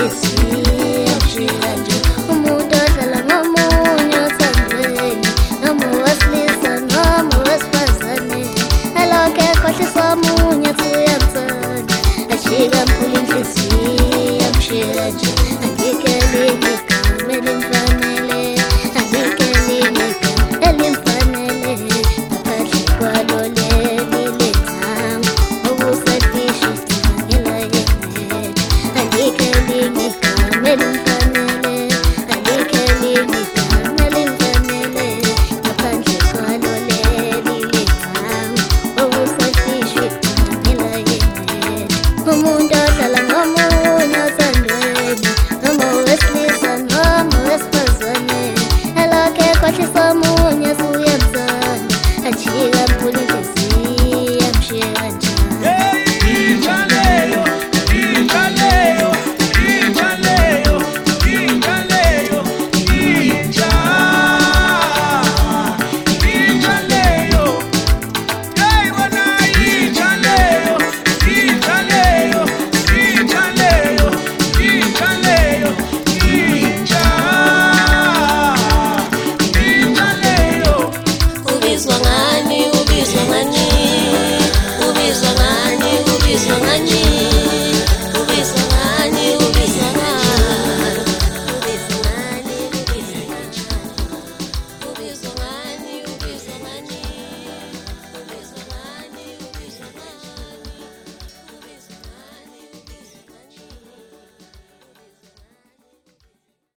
inhliziyo mshikanje. Umuntu odlala ngomunye othandweni, noma owesilisa noma owesifazane, alokhu ekhohlisa omunye athi uyamthanda, ajika amphula inhliziyo mshikanje. Alikho elinye igama elimfanele, alikho elinye igama elimfanele, ngaphandle kwalo leli lethanga okuselfish licabangela yena. Alikho elinye igama elimfanele, alikho elinye igama elimfanele, ngaphandle kwalo leli lethanga okuselfish licabangela yena. Umuntu odlala ngomunye